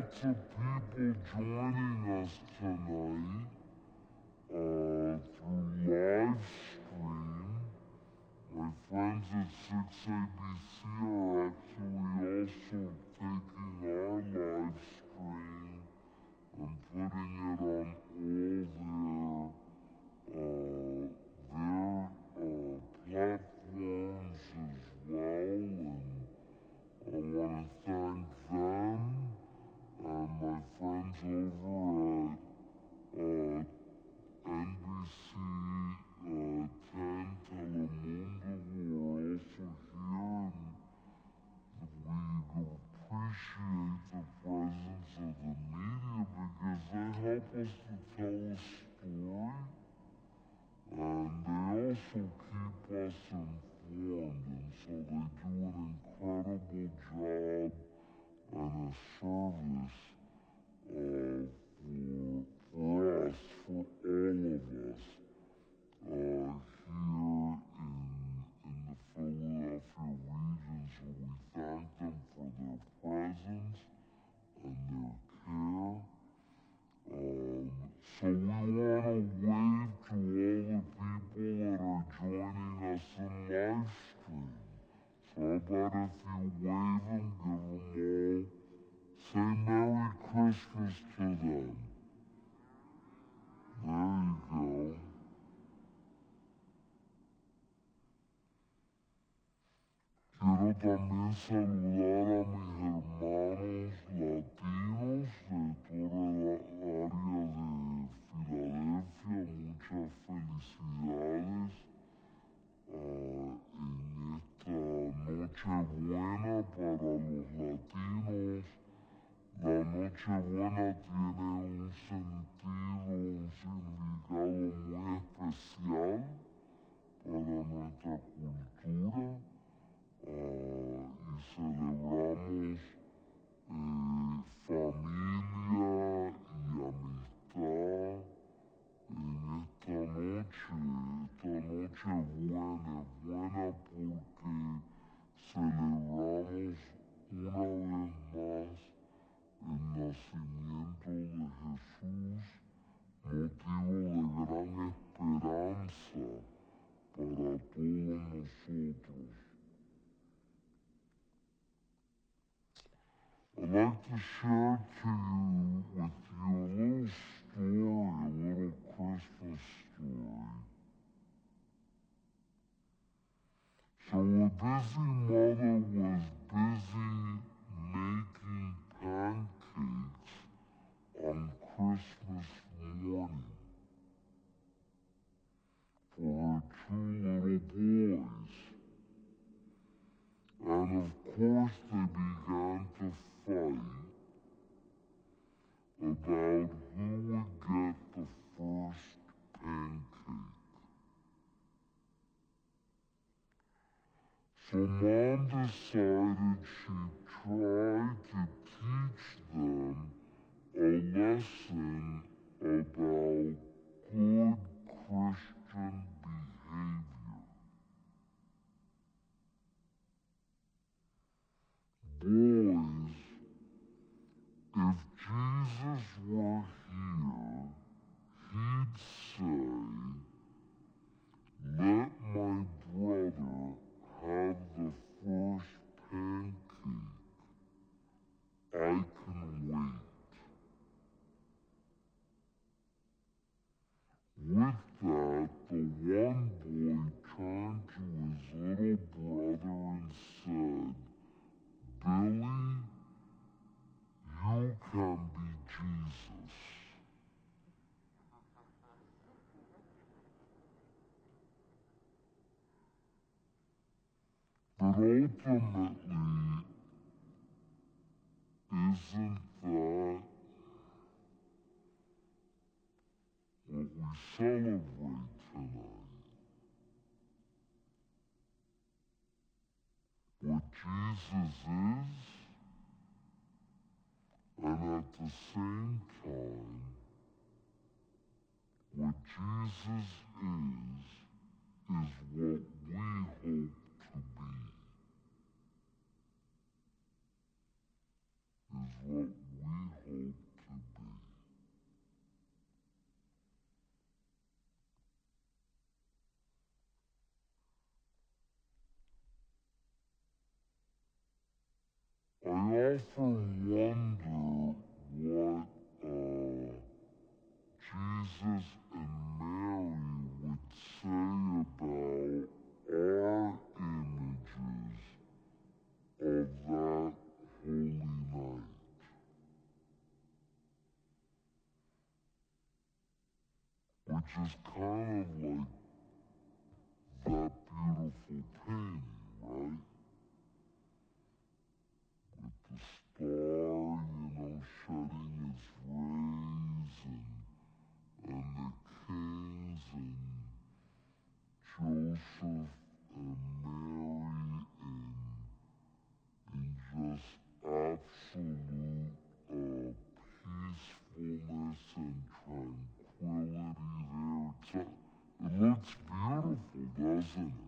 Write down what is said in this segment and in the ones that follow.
lots of people joining us tonight through live stream. My friends at 6ABC are actually also taking our live stream and putting it on all their platforms as well, and I want to thank them and my friends over at NBC 10 Telemundo who are also here, and we appreciate the presence of the media because they help us to tell a story, and they also keep us informed, and so they do an incredible job and a service for us, for all of us here in the Philadelphia region. So we thank them for their presence and their care. So we want to wave to all the people that are joining us in live stream. So how about if you wave them, give them all, say Merry Christmas to them. There you go. Quiero también saludar a mis hermanos latinos de toda la área de Filadelfia. Muchas felicidades en esta Nochebuena para los latinos. La Nochebuena tiene un sentido, un significado muy especial para nuestra cultura. Y celebramos familia y amistad en esta noche buena, es buena porque celebramos una vez más el nacimiento de Jesús, motivo de gran esperanza para todos nosotros. I'd like to share with you a little story, a little Christmas story. So a busy mother was busy making pancakes on Christmas morning for her two little boys. And of course they began to fight about who would get the first pancake. So Mom decided she'd try to teach them a lesson about good Christian behavior. Boys, if Jesus were here, he'd say, "Let my brother have the first pancake. I can wait." With that, the one boy turned to his little brother and said, "Billy, you can be Jesus." But ultimately, isn't that what we celebrate tonight? What Jesus is, and at the same time, what Jesus is what we hope to be. Is what we hope often wonder what Jesus and Mary would say about our images of that holy night. Which is kind of like that beautiful painting, right? With the star, shedding its rays, and the kings, and Joseph and Mary, in just absolute peacefulness and tranquility there. It looks beautiful, doesn't it?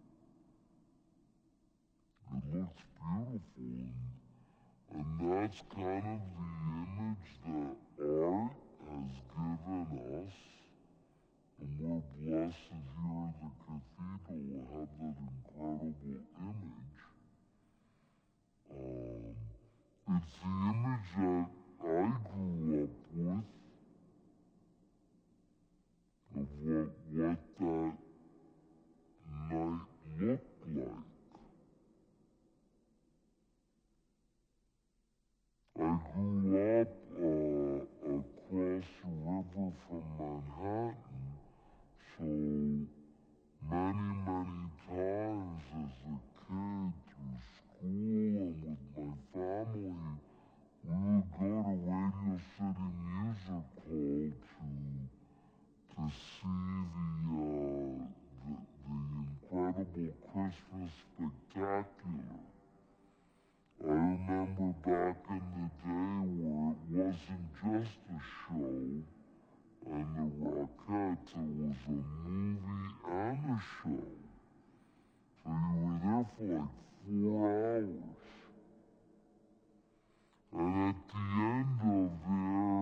It looks beautiful, and that's kind of the image that art has given us. And we're blessed here at the cathedral to have that incredible image. It's the image that I grew up with of what that night looked like. I grew up across the river from Manhattan, so many times as a kid through school and with my family, we would go to Radio City Music Hall to see the incredible Christmas spectacular. I remember back in the day where it wasn't just a show and the Rockettes, it was a movie and a show. So you were there for like 4 hours. And at the end of their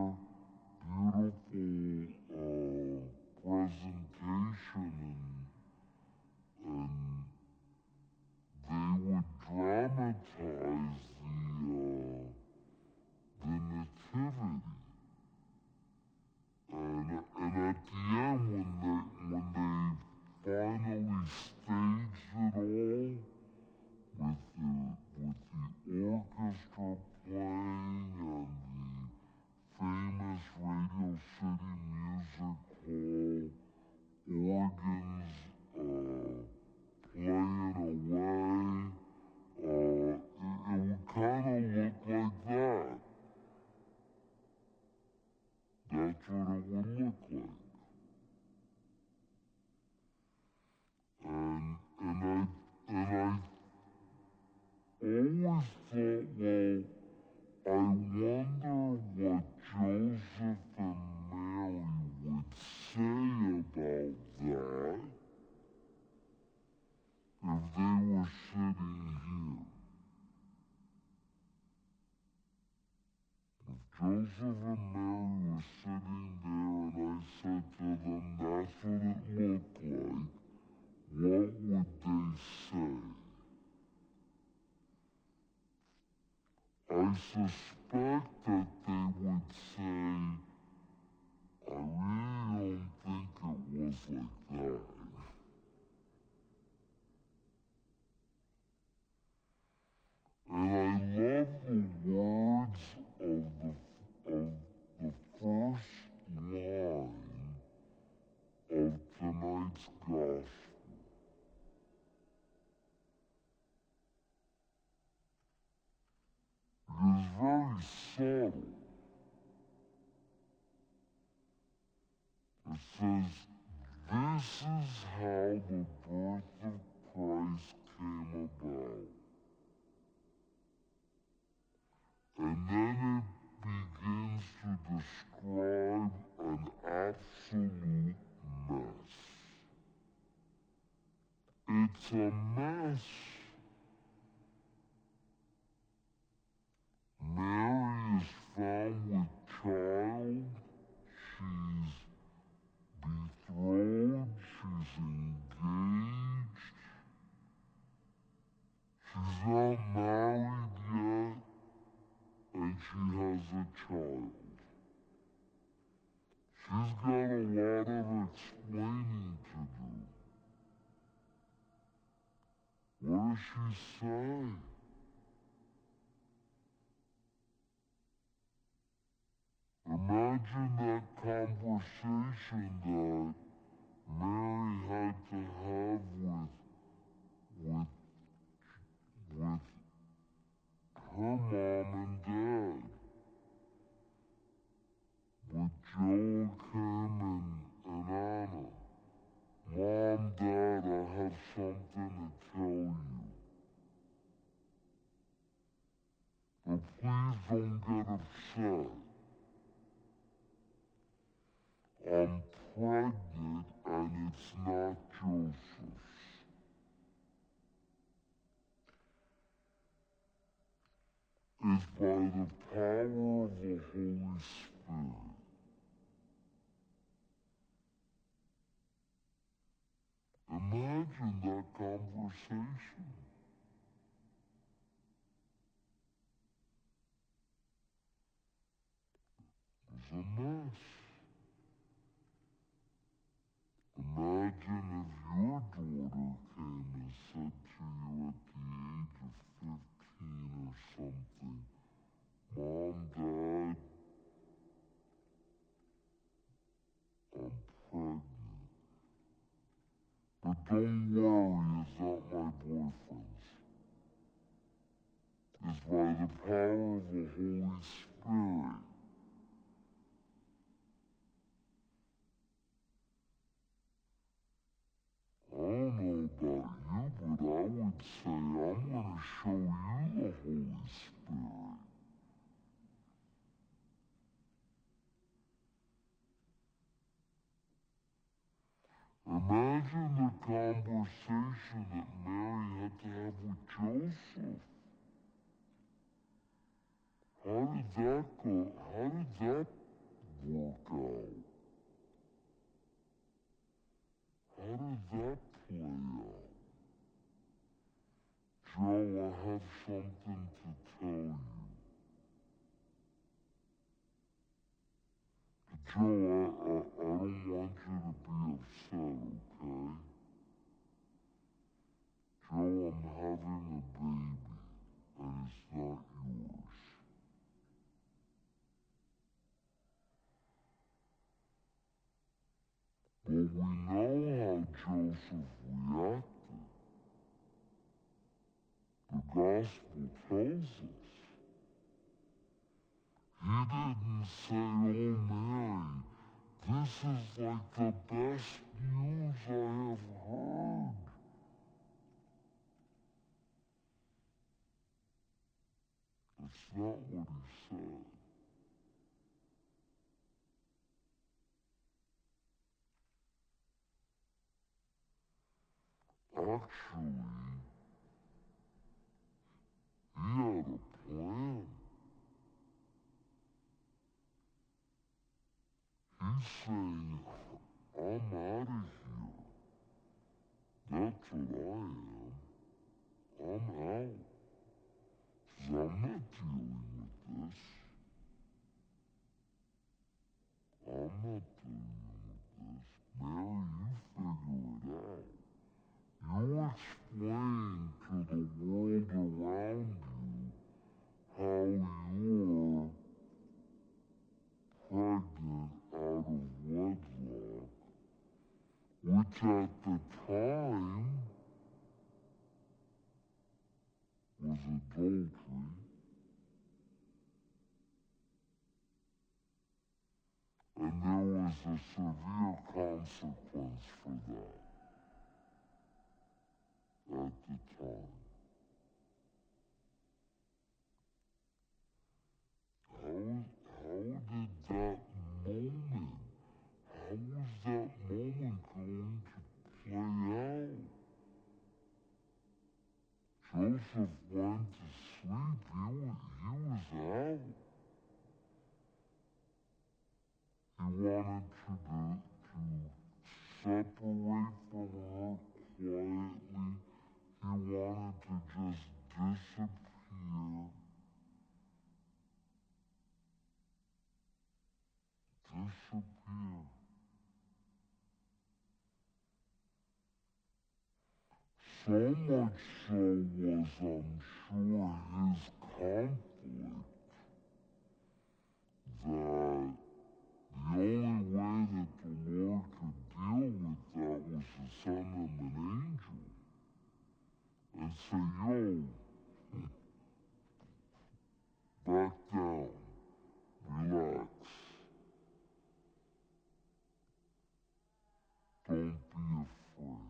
beautiful presentation and they would dramatize the nativity. And at the end, when they finally staged it all with the orchestra playing and the famous Radio City Music Hall organs playing away, it would kind of look like that. That's what it would look like. And I always thought, well, I wonder what Joseph and Mary would say about that if they were sitting here. If Joseph and Mary were sitting there and I said to them, that's what it looked like, what would they say? I suspect that they would say, I really don't think it was like that. And I love the words of the first line of tonight's gospel. It is very subtle. It says, this is how the birth of Christ came about. And then it begins to describe an absolute mess. It's a mess. Mary is found with child. She's betrothed. She's engaged. She's not married yet. as a child. She's got a lot of explaining to do. What does she say? Imagine that conversation that Mary had to have with her mom and dad, with Joachim and Anna. Mom, Dad, I have something to tell you. But please don't get upset. I'm pregnant and it's not Joseph's. It's by the power of the Holy Spirit. Imagine that conversation. It was a mess. Imagine if your daughter came and said to you at the age of 15 or something, Mom, Dad, I'm pregnant. But don't worry, it's not my boyfriend's. It's by the power of the Holy Spirit. I don't know about you, but I would say I'm going to show you the Holy Spirit. Imagine the conversation that Mary had to have with Joseph. How did that go? How did that work out? How did that play out? Joe, I have something to tell you. But Joe, I don't want you to be upset, okay? Joe, I'm having a baby, and it's not yours. Well, we know how Joseph reacted. The gospel tells us. He didn't say, oh Mary, this is like the best news I have heard. That's not what he said. Actually, he had a plan. He's saying, I'm out of here. That's what I am. I'm out. 'Cause I'm not dealing with this. I'm not dealing with this. Mary, you figure it out. You explain to the world around you how you're pregnant out of wedlock, which at the time was adultery, and there was a severe consequence for that at the time. How did that moment, how was that moment going to play out? Joseph went to sleep. He was out. He wanted to separate from her quietly. He wanted to just disappear. disappear. So much so was, I'm sure, his conflict that the only way that the Lord could deal with that was to send him an angel and say, yo, back down, relax, don't be afraid.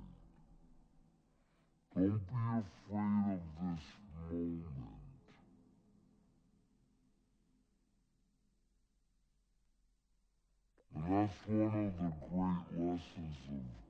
Don't be afraid of this moment. And that's one of the great lessons of